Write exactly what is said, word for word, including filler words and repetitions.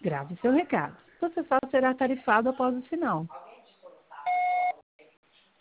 Grave seu recado. Você só será tarifado após o sinal.